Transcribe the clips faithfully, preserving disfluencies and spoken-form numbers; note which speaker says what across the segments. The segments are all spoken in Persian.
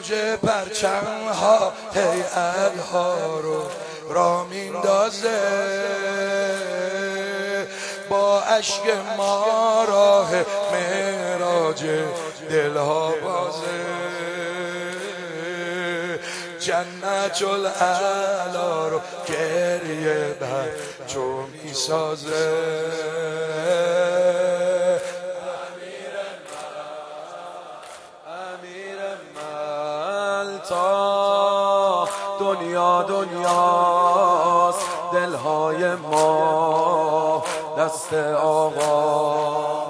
Speaker 1: موج پرچم ها هیئت ها رو را میندازه، با اشک ما راه معراج دلها بازه. جنت الاعلی رو گریه بر چو میسازه. امیر مل تا دنیا دنیاست، دلهای ما دست آقا.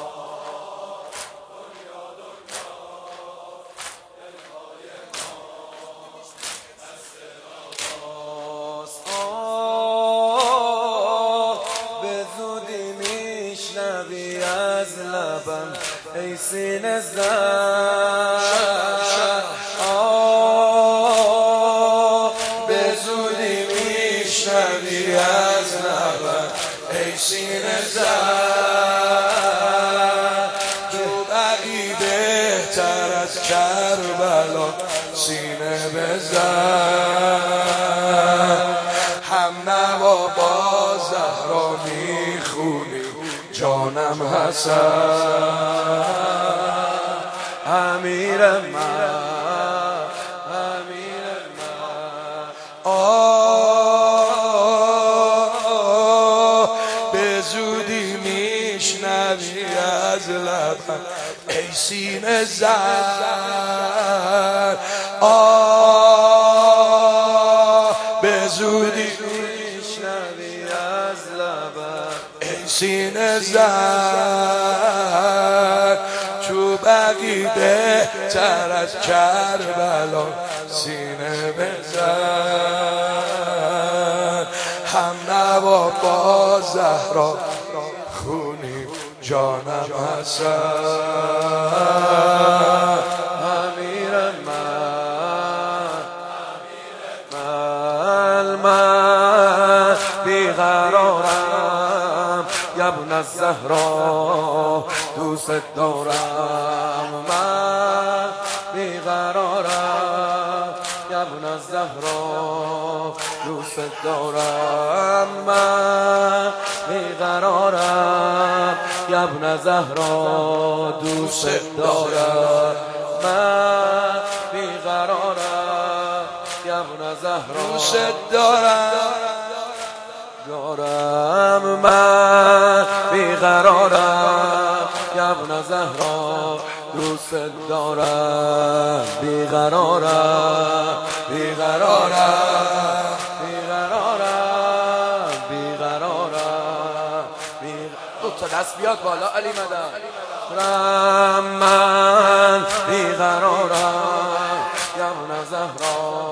Speaker 1: از لبم ای سینه زن، آه به زودی میشنوی از لبم ای سینه زن. تو بقی بهتر از کربلا سینه بزن، هم نوا با زهرا میخونی جانم حسن. امیر من امیر من آه به زودی میشنوی از لبم ای سینه زن، آه به زودی میشنوی از لبم ای سینه زن. چو بقی بهتر از کربلا سینه بزن، هم نوا با زهرا خونی جانم حسن. امیر من من من بیقرارم ابن الزهرا دوست دارم، من بیقرارم ابن الزهرا دوست دارم، من بیقرارم ابن زهرا دوست دارم، من بیقرارم ابن زهرا دوست دارم دارم، من بیقرارم ابن زهرا دوست دارم، بیقرارم بیقرارم بیقرارم بیقرارم دو تا دست بیاد بالا علی مدن. من بیقرارم ابن زهرا.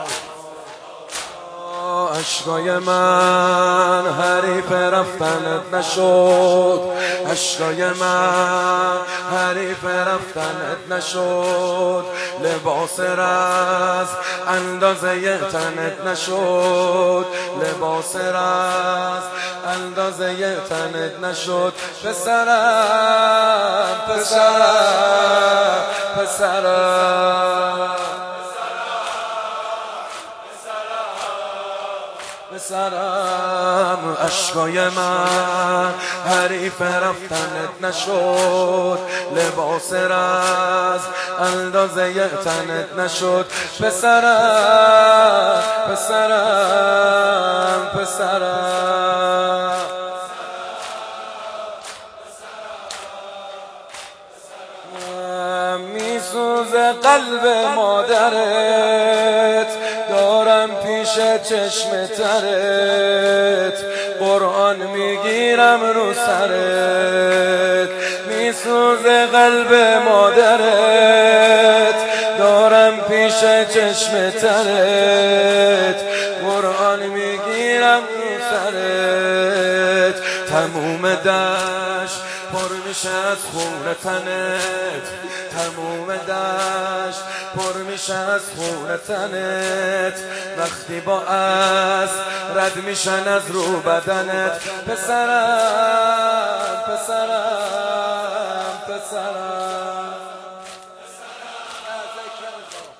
Speaker 1: اشکای من حریف رفتنت نشد، اشکای من حریف رفتنت نشد، لباس رز اندازه تنت نشد، لباس رز اندازه تنت نشد. پسرم پسرم پسرم پسرم، اشکای من حریف رفتنت نشد، لباس رز اندازه تنت نشد. پسرم پسرم پسرم میسوزه قلب مادرت، دارم پیش چشم ترت، قرآن میگیرم رو سرت. میسوزه قلب مادرت، دارم پیش چشم ترت، قرآن میگیرم رو سرت. تموم دشت پر میشه از خون تنت، تموم دشت پر میشه از خون تنت، وقتی با از رد میشن از رو بدنت. پسرم پسرم پسرم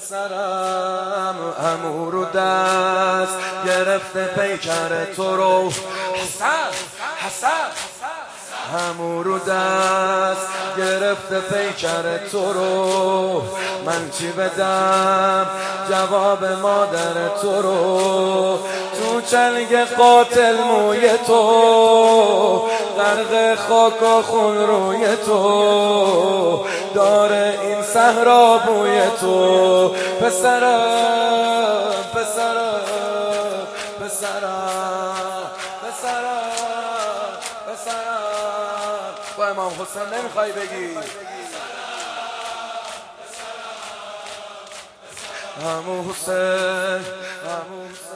Speaker 1: پسرم عمو رو دست گرفته پیکر تو رو حسن حسن عمو رو دست گرفته پیکر تو رو من چی بدم جواب مادر تو رو تو چنگ قاتل موی تو غرق خاک و خون روی تو داره این صحرا بوی تو پسرم پسرم پسرم پسرم پسرم با امام حسین نمیخوای بگی عمو حسین عمو حسین